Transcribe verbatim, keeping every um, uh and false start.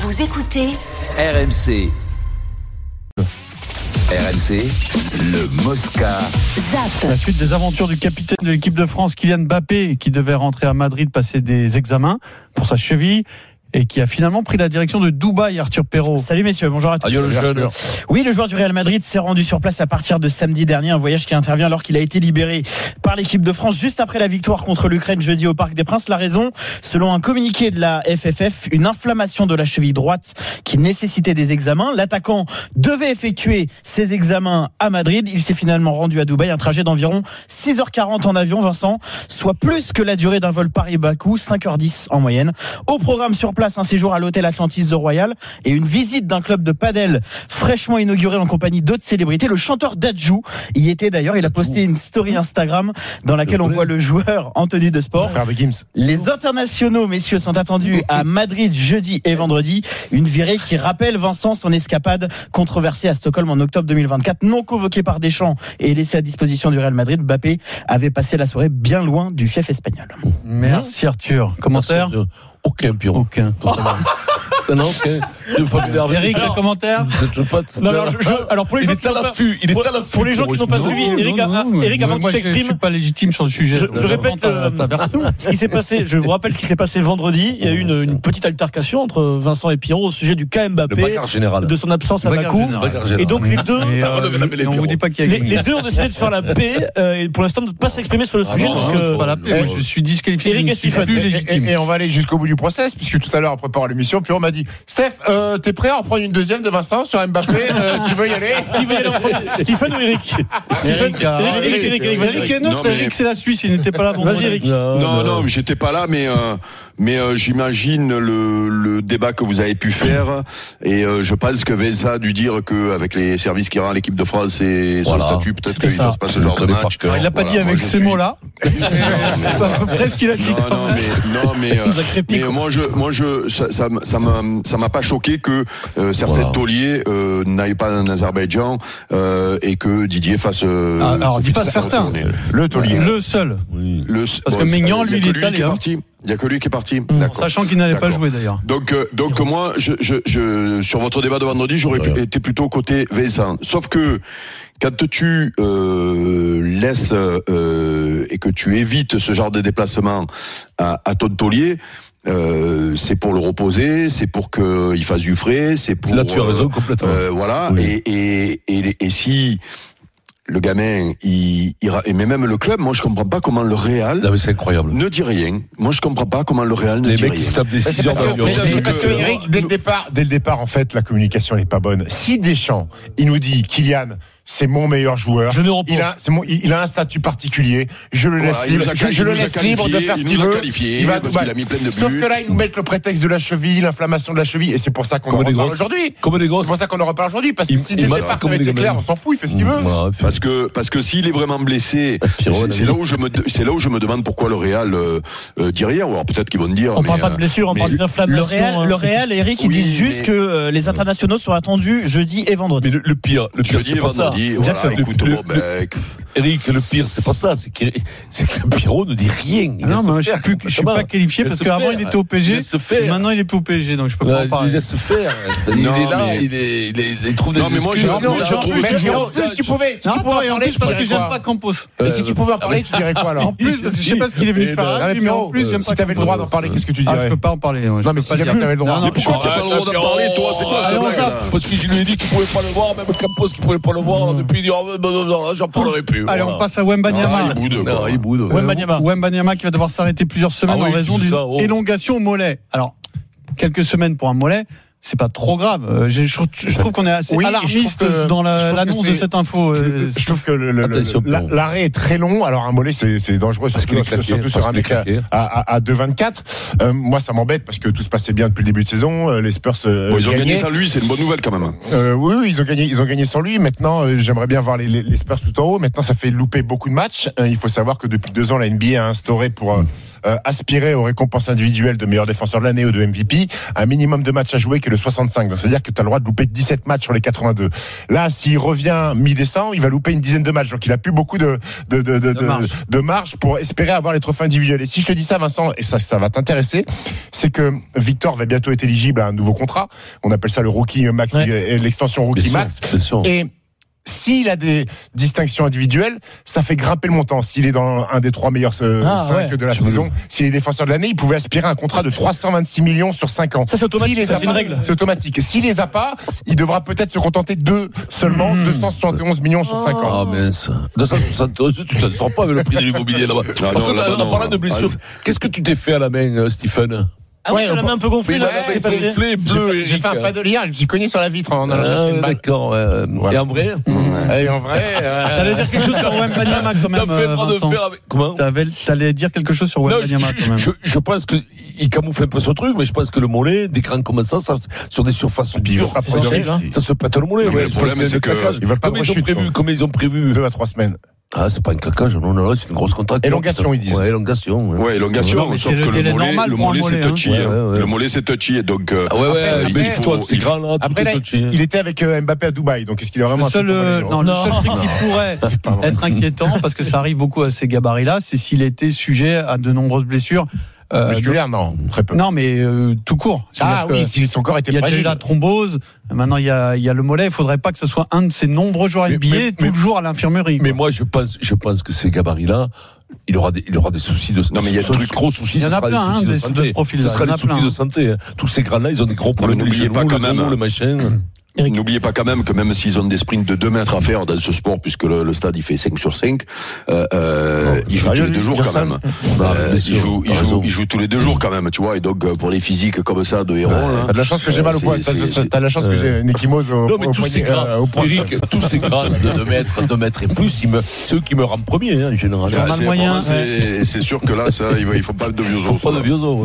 Vous écoutez R M C. R M C, le Mosca. Zap. La suite des aventures du capitaine de l'équipe de France, Kylian Mbappé, qui devait rentrer à Madrid passer des examens pour sa cheville et qui a finalement pris la direction de Dubaï, Arthur Perrault. Salut messieurs, bonjour à tous. Adieu, le jeune. Oui, le joueur du Real Madrid s'est rendu sur place à partir de samedi dernier, un voyage qui intervient alors qu'il a été libéré par l'équipe de France juste après la victoire contre l'Ukraine jeudi au Parc des Princes. La raison, selon un communiqué de la F F F, une inflammation de la cheville droite qui nécessitait des examens. L'attaquant devait effectuer ses examens à Madrid. Il s'est finalement rendu à Dubaï, un trajet d'environ six heures quarante en avion, Vincent, soit plus que la durée d'un vol Paris-Bakou, cinq heures dix en moyenne. Au programme sur place, un séjour à l'hôtel Atlantis The Royal et une visite d'un club de padel fraîchement inauguré en compagnie d'autres célébrités. Le chanteur Dadju y était d'ailleurs. Il a posté une story Instagram dans laquelle on voit le joueur en tenue de sport. Les internationaux, messieurs, sont attendus à Madrid jeudi et vendredi. Une virée qui rappelle, Vincent, son escapade controversée à Stockholm en octobre deux mille vingt-quatre. Non convoqué par Deschamps et laissé à disposition du Real Madrid, Mbappé avait passé la soirée bien loin du fief espagnol. Merci Arthur. Commentaire? Merci, aucun, Pierrot. Aucun. Non, aucun. Eric, un commentaire? Non, alors, je, je, alors pour les il gens est qui à n'ont pas, l'affût. Il est à l'affût. pour les gens qui n'ont pas suivi, Eric, non, non, Eric, avant moi, que tu je, je t'exprimes, suis pas légitime sur le sujet. Je, je répète euh, ce qui s'est passé. Je vous rappelle ce qui s'est passé vendredi. Il y a eu une, une petite altercation entre Vincent et Pierrot au sujet du cas Mbappé, de son absence à Bakou. Général. Et donc les deux, Et, euh, on vous dit pas qui a les, gagné. les deux ont décidé de faire la paix euh, et pour l'instant de ne pas s'exprimer sur le Ah sujet. non, donc, non, euh, c'est pas la paix. Moi, je suis disqualifié. Eric je et ne suis Stephen. plus Et, légitime. et- et on va aller jusqu'au bout du process, puisque tout à l'heure, en préparant l'émission, Pierrot m'a dit Steph, euh, t'es prêt à en prendre une deuxième de Vincent sur Mbappé? euh, Tu veux y aller? Qui va y aller en premier? Stephen ou Eric? Stephen, Eric, ah, Eric, Eric, Eric, Eric, vas-y. Eric est neutre, Non, mais- Eric c'est la Suisse, il n'était pas là. Vas-y, Eric. Non, non, mais j'étais pas là, mais euh, mais euh, j'imagine le, le débat que vous avez pu faire, et euh, je pense que Vincent a dû dire que avec les services qu'il rend à l'équipe de France et son Voilà. statut, peut-être C'était qu'il ça. fasse pas ce genre de match. Alors, il l'a pas Voilà, dit moi, avec je ces suis- mots-là. C'est à peu près ce qu'il a dit. Non, non, mais non, mais, euh, mais euh, moi, je, moi, je, ça, ça, m- ça m'a, ça m'a pas choqué que euh, certains Voilà. tauliers euh, n'aillent pas en Azerbaïdjan euh, et que Didier fasse. Euh, Ah, alors, dis pas fasse certains. retourner. Le taulier. Le seul. Le, Parce que Maignan, il y a lui, que il est qui est italien. parti. Il y a que lui qui est parti. Mmh. D'accord. Sachant qu'il n'allait pas D'accord. jouer d'ailleurs. Donc, euh, donc moi, je, je, je, sur votre débat de vendredi, j'aurais Ouais. pu- été plutôt côté Vincent. Sauf que quand tu euh, laisses euh, et que tu évites ce genre de déplacement à, à ton taulier, euh, c'est pour le reposer, c'est pour qu'il fasse du frais, c'est pour. Là, tu as euh, raison complètement. euh, voilà. Oui. Et, et, et, et si le gamin, il, il, ra- mais même le club, moi je comprends pas comment le Real Non, mais c'est incroyable. ne dit rien. Moi je comprends pas comment le Real ne Les dit mecs rien. qui se tapent des C'est six heures parce que, d'avion. mais- mais que- parce que, Eric, dès le départ, dès le départ, en fait, la communication n'est pas bonne. Si Deschamps, il nous dit, Kylian, c'est mon meilleur joueur. Je ne reprends. Il a, c'est mon, il il a un statut particulier. Je le laisse Voilà, il libre. nous a Je, quali- je le il nous a laisse libre de qualifié, faire ce il qu'il nous a veut. qualifié, va à parce Dubaï. qu'il a mis plein de Sauf buts. que là, ils nous mettent le prétexte de la cheville, l'inflammation de la cheville, et c'est pour ça qu'on en Comme des reparle gosses. aujourd'hui. Comme des C'est gosses. pour ça qu'on en reparle aujourd'hui, parce que Il- si il dès le m'a- départ, ça comme avait des été clair, gamins. on s'en fout, il fait ce qu'il veut. Voilà. Parce que parce que s'il est vraiment blessé, Pierrot, c'est, c'est là où je me c'est là où je me demande pourquoi le Real euh, euh, dit rien. Ou alors peut-être qu'ils vont dire. On mais, parle pas de euh, blessure, on mais- parle d'une Le inflammation. Real- Le Real, Eric, ils Oui, disent juste mais- que euh, les internationaux sont attendus jeudi et vendredi. Mais le, le pire, le pire, Jeudi c'est et pas ça. vendredi. Voilà, Exactement. écoute, Le- bon, le- ben, Eric, le pire, c'est pas ça, c'est que, c'est que Pierrot ne dit rien. Il Ah non, laisse mais moi, je faire, suis, plus, je suis comment pas qualifié Il parce laisse qu'avant faire. il était au P G. Il laisse faire. Et maintenant il est plus au P G, donc je peux pas Là, en il parler. laisse faire. Il Non, est là, mais- il, est, il, est, il trouve des Non, mais moi, excuses. je- moi, je trouve Mais toujours- si tu pouvais, si Non, tu pouvais en et en parler, plus tu parce que dirais j'aime quoi? pas Campos. Mais si tu pouvais en parler, tu dirais quoi alors? En plus, parce que je sais pas ce qu'il est venu Et faire. ben, là, mais mais en Pierrot, plus, j'aime si pas t'avais le Campos. droit d'en parler, qu'est-ce que tu Ah, je dirais? peux pas en parler. ouais, je Non, mais peux si pas jamais dire. t'avais le droit. Non, non, Mais pourquoi tu n'as pas le droit d'en parler, toi? C'est quoi cette Allez, on blague va- là Parce que je lui ai dit qu'il pouvait pas le voir, même Campos qui pouvait pas le voir, depuis il dit, oh, non, non, non, j'en parlerai plus. Allez, Voilà. on passe à Wembanyama. Ah, il boude, quoi. Non, il boude. Euh, Wembanyama. Wembanyama qui va devoir s'arrêter plusieurs semaines Ah oui, en raison tout d'une ça, oh. élongation au mollet. Alors, quelques semaines pour un mollet, c'est pas trop grave. Euh, j'ai- je, trouve- je trouve qu'on est assez Oui, je alarmiste trouve que- dans je la- trouve que l'annonce de c'est- cette info. euh, Je trouve que le- le- Attention, le- la- Pierrot. l'arrêt est très long. Alors un mollet, c'est, c'est dangereux, Parce surtout, qu'il est claqué, surtout parce sur un qu'il est mec à, claqué. à, à- à deux vingt-quatre. Euh, moi, ça m'embête parce que tout se passait bien depuis le début de saison. Euh, Les Spurs euh, Bon, ils ont gagné gagnaient. sans lui, c'est une bonne nouvelle quand même. Euh, oui, oui, ils ont gagné, ils ont gagné sans lui. Maintenant, euh, j'aimerais bien voir les, les, les Spurs tout en haut. Maintenant, ça fait louper beaucoup de matchs. Euh, il faut savoir que depuis deux ans, la N B A a instauré pour euh, euh, aspirer aux récompenses individuelles de meilleur défenseur de l'année ou de M V P un minimum de matchs à jouer est le soixante-cinq. Donc, c'est-à-dire que tu as le droit de louper dix-sept matchs sur les quatre-vingt-deux. Là, s'il revient mi-décembre, il va louper une dizaine de matchs. Donc, il a plus beaucoup de, de, de, de, de, marge. de marge pour espérer avoir les trophées individuels. Et si je te dis ça, Vincent, et ça, ça va t'intéresser, c'est que Victor va bientôt être éligible à un nouveau contrat. On appelle ça le Rookie Max, ouais. l'extension Rookie bien Max. Sûr, bien sûr. Et s'il a des distinctions individuelles, ça fait grimper le montant. S'il est dans un des trois meilleurs euh, ah, cinq ouais. de la je saison, s'il est défenseur de l'année, il pouvait aspirer à un contrat de trois cent vingt-six millions sur cinq ans. Ça, c'est automatique, ça, c'est une règle. C'est automatique. S'il les a pas, il devra peut-être se contenter de seulement mmh. deux cent soixante et onze millions sur cinq ans. Ah, mince. deux cent soixante et onze, tu t'en sors pas avec le prix de l'immobilier là-bas. Ah, non, là, en parlant de blessures, qu'est-ce que tu t'es fait à la main, Stephen? Ah ouais, la main un peu gonflée, là, c'est pas gonflé, bleu. J'ai fait, fait un paddle hier, je me suis cogné sur la vitre en allant ah, d'accord, ouais. Voilà. Et en vrai? Ouais. Et en vrai, euh... T'allais dire quelque chose sur Wembanyama quand même. T'as fait pas de faire avec, comment? T'allais dire quelque chose sur Wembanyama quand même. Je, je pense que, il camoufle un peu ce truc, mais je pense que le mollet, des crans comme ça, ça, sur des surfaces dures, ça se pète le mollet, ouais. Le problème, c'est que, comme ils ont prévu, comme ils ont prévu. Deux à trois semaines. Ah, c'est pas un claquage, non, non, non, c'est une grosse contracture. Élongation, ils disent. Ouais, élongation. Ouais, ouais élongation. Ouais, sauf que le mollet, le mollet, c'est touchy. Ouais, ouais, ouais. Le mollet, c'est touchy, et donc, euh, ah ouais, ouais, après, mais il toi, c'est grand, là, après, tout est touchy. Il était avec euh, Mbappé à Dubaï, donc est-ce qu'il est vraiment le seul, euh, non, le seul truc qui pourrait être inquiétant, parce que ça arrive beaucoup à ces gabarits-là, c'est s'il était sujet à de nombreuses blessures. Euh, musculaire, non, très peu. Non, mais euh, tout court. Ah oui, si son corps était fragile. Il y a déjà eu la thrombose. Maintenant, il y a, il y a le mollet. Il faudrait pas que ce soit un de ces nombreux joueurs N B A tout le jour à l'infirmerie. Mais moi, je pense, je pense que ces gabarits-là, il aura des, il aura des soucis de santé. Non, mais il y a des gros soucis. Il y en a plein, hein, de santé. De ce ce sera des soucis de santé. Tous ces grands-là, ils ont des gros problèmes. N'oubliez pas quand même le machin. Eric. N'oubliez pas quand même que même s'ils ont des sprints de deux mètres à faire dans ce sport, puisque le, le stade il fait cinq sur cinq, euh, euh, ils jouent tous les deux jours quand même. Euh, ils jouent, ils jouent, ils jouent tous les deux jours quand même, tu vois. Et donc pour les physiques comme ça de héros, ouais, t'as de la chance que j'ai mal au poignet. T'as de la chance que j'ai une échymose au, non, mais au tous poignet. Euh, au Eric, tous ces grands de deux mètres, deux mètres et plus, ils me, c'est eux qui me rendent premier, hein, en général. C'est sûr que là, ça, il faut pas de vieux os. Pas de vieux os.